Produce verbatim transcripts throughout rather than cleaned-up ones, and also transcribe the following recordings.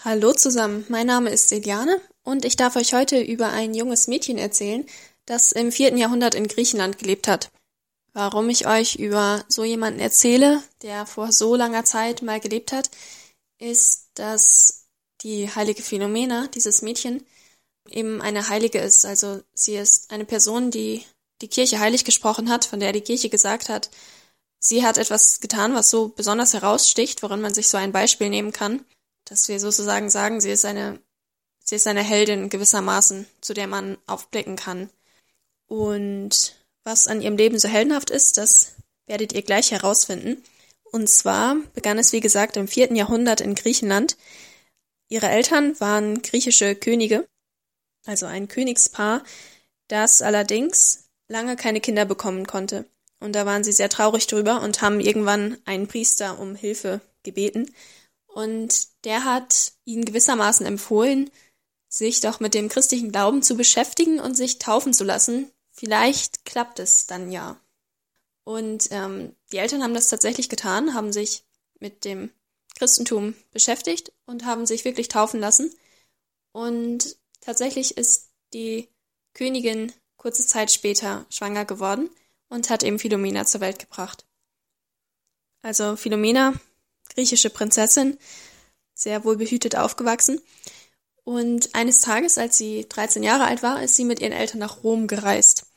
Hallo zusammen, mein Name ist Eliane und ich darf euch heute über ein junges Mädchen erzählen, das im vierten Jahrhundert in Griechenland gelebt hat. Warum ich euch über so jemanden erzähle, der vor so langer Zeit mal gelebt hat, ist, dass die heilige Philomena, dieses Mädchen, eben eine Heilige ist. Also sie ist eine Person, die die Kirche heilig gesprochen hat, von der die Kirche gesagt hat, sie hat etwas getan, was so besonders heraussticht, woran man sich so ein Beispiel nehmen kann, dass wir sozusagen sagen, sie ist eine, sie ist eine Heldin gewissermaßen, zu der man aufblicken kann. Und was an ihrem Leben so heldenhaft ist, das werdet ihr gleich herausfinden. Und zwar begann es, wie gesagt, im vierten Jahrhundert in Griechenland. Ihre Eltern waren griechische Könige, also ein Königspaar, das allerdings lange keine Kinder bekommen konnte. Und da waren sie sehr traurig drüber und haben irgendwann einen Priester um Hilfe gebeten. Und der hat ihnen gewissermaßen empfohlen, sich doch mit dem christlichen Glauben zu beschäftigen und sich taufen zu lassen. Vielleicht klappt es dann ja. Und ähm, die Eltern haben das tatsächlich getan, haben sich mit dem Christentum beschäftigt und haben sich wirklich taufen lassen. Und tatsächlich ist die Königin kurze Zeit später schwanger geworden und hat eben Philomena zur Welt gebracht. Also Philomena, griechische Prinzessin, sehr wohlbehütet aufgewachsen. Und eines Tages, als sie dreizehn Jahre alt war, ist sie mit ihren Eltern nach Rom gereist.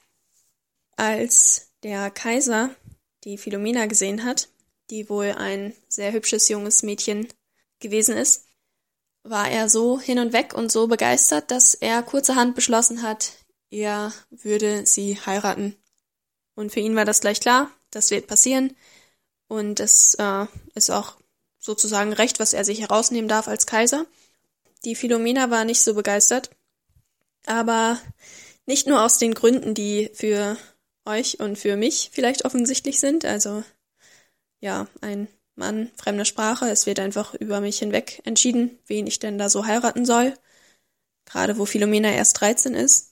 Als der Kaiser die Philomena gesehen hat, die wohl ein sehr hübsches junges Mädchen gewesen ist, war er so hin und weg und so begeistert, dass er kurzerhand beschlossen hat, er würde sie heiraten. Und für ihn war das gleich klar, das wird passieren. Und es äh, ist auch sozusagen recht, was er sich herausnehmen darf als Kaiser. Die Philomena war nicht so begeistert, aber nicht nur aus den Gründen, die für euch und für mich vielleicht offensichtlich sind. Also ja, ein Mann fremder Sprache, es wird einfach über mich hinweg entschieden, wen ich denn da so heiraten soll. Gerade wo Philomena erst dreizehn ist.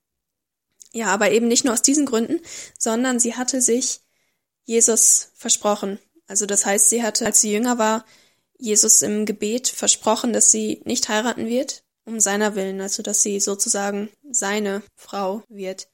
Ja, aber eben nicht nur aus diesen Gründen, sondern sie hatte sich Jesus versprochen. Also das heißt, sie hatte, als sie jünger war, Jesus im Gebet versprochen, dass sie nicht heiraten wird, um seiner Willen, also dass sie sozusagen seine Frau wird.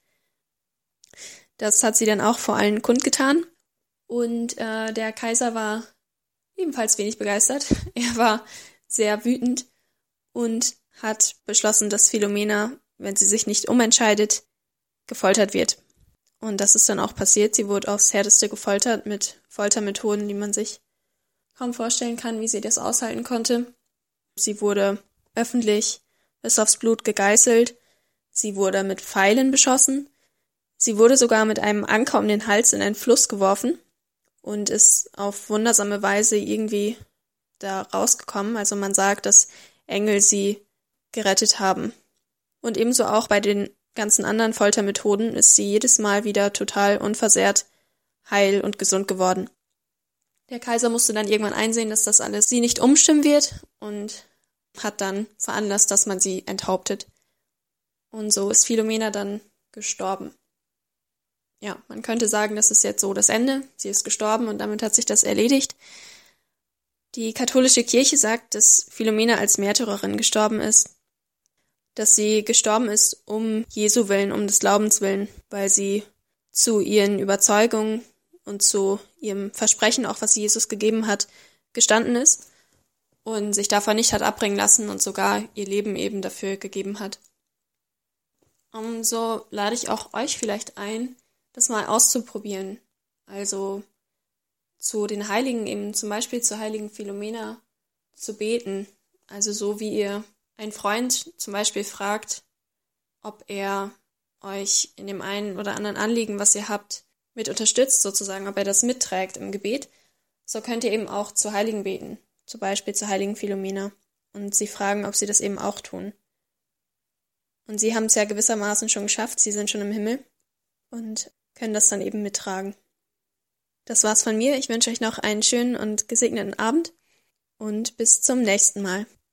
Das hat sie dann auch vor allen kundgetan. Und äh, der Kaiser war ebenfalls wenig begeistert. Er war sehr wütend und hat beschlossen, dass Philomena, wenn sie sich nicht umentscheidet, gefoltert wird. Und das ist dann auch passiert. Sie wurde aufs Härteste gefoltert mit Foltermethoden, die man sich kaum vorstellen kann, wie sie das aushalten konnte. Sie wurde öffentlich bis aufs Blut gegeißelt. Sie wurde mit Pfeilen beschossen. Sie wurde sogar mit einem Anker um den Hals in einen Fluss geworfen und ist auf wundersame Weise irgendwie da rausgekommen. Also man sagt, dass Engel sie gerettet haben. Und ebenso auch bei den ganzen anderen Foltermethoden ist sie jedes Mal wieder total unversehrt, heil und gesund geworden. Der Kaiser musste dann irgendwann einsehen, dass das alles sie nicht umstimmen wird und hat dann veranlasst, dass man sie enthauptet. Und so ist Philomena dann gestorben. Ja, man könnte sagen, das ist jetzt so das Ende. Sie ist gestorben und damit hat sich das erledigt. Die katholische Kirche sagt, dass Philomena als Märtyrerin gestorben ist. Dass sie gestorben ist um Jesu Willen, um des Glaubens willen, weil sie zu ihren Überzeugungen und zu ihrem Versprechen, auch was Jesus gegeben hat, gestanden ist und sich davon nicht hat abbringen lassen und sogar ihr Leben eben dafür gegeben hat. Und so lade ich auch euch vielleicht ein, das mal auszuprobieren. Also zu den Heiligen, eben zum Beispiel zur heiligen Philomena zu beten. Also so wie ihr ein Freund zum Beispiel fragt, ob er euch in dem einen oder anderen Anliegen, was ihr habt, mit unterstützt sozusagen, ob er das mitträgt im Gebet, so könnt ihr eben auch zu Heiligen beten, zum Beispiel zur heiligen Philomena und sie fragen, ob sie das eben auch tun. Und sie haben es ja gewissermaßen schon geschafft, sie sind schon im Himmel und können das dann eben mittragen. Das war's von mir, ich wünsche euch noch einen schönen und gesegneten Abend und bis zum nächsten Mal.